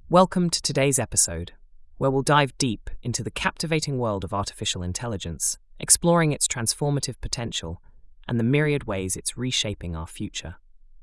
Welcome to today's episode, where we'll dive deep into the captivating world of artificial intelligence, exploring its transformative potential and the myriad ways it's reshaping our future.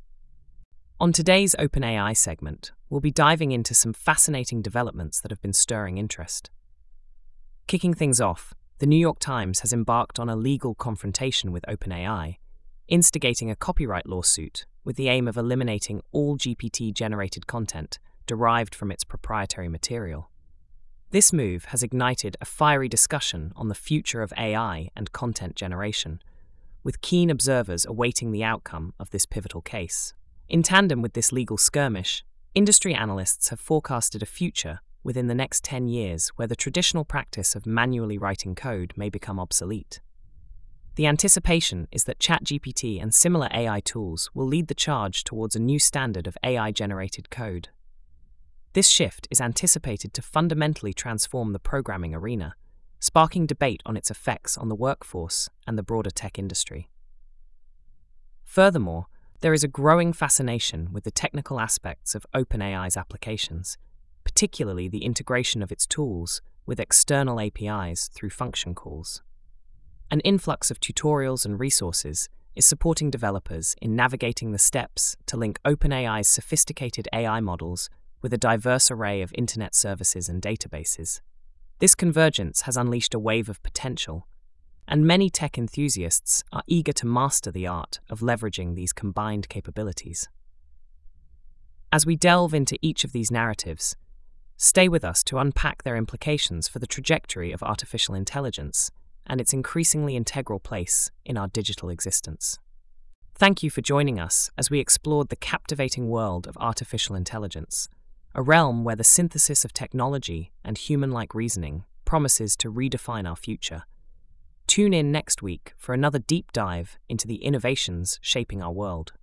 On today's OpenAI segment, we'll be diving into some fascinating developments that have been stirring interest. Kicking things off, the New York Times has embarked on a legal confrontation with OpenAI, instigating a copyright lawsuit with the aim of eliminating all GPT-generated content derived from its proprietary material. This move has ignited a fiery discussion on the future of AI and content generation, with keen observers awaiting the outcome of this pivotal case. In tandem with this legal skirmish, industry analysts have forecasted a future within the next 10 years where the traditional practice of manually writing code may become obsolete. The anticipation is that ChatGPT and similar AI tools will lead the charge towards a new standard of AI-generated code. This shift is anticipated to fundamentally transform the programming arena, sparking debate on its effects on the workforce and the broader tech industry. Furthermore, there is a growing fascination with the technical aspects of OpenAI's applications, particularly the integration of its tools with external APIs through function calls. An influx of tutorials and resources is supporting developers in navigating the steps to link OpenAI's sophisticated AI models with a diverse array of internet services and databases. This convergence has unleashed a wave of potential, and many tech enthusiasts are eager to master the art of leveraging these combined capabilities. As we delve into each of these narratives, stay with us to unpack their implications for the trajectory of artificial intelligence and its increasingly integral place in our digital existence. Thank you for joining us as we explored the captivating world of artificial intelligence, a realm where the synthesis of technology and human-like reasoning promises to redefine our future. Tune in next week for another deep dive into the innovations shaping our world.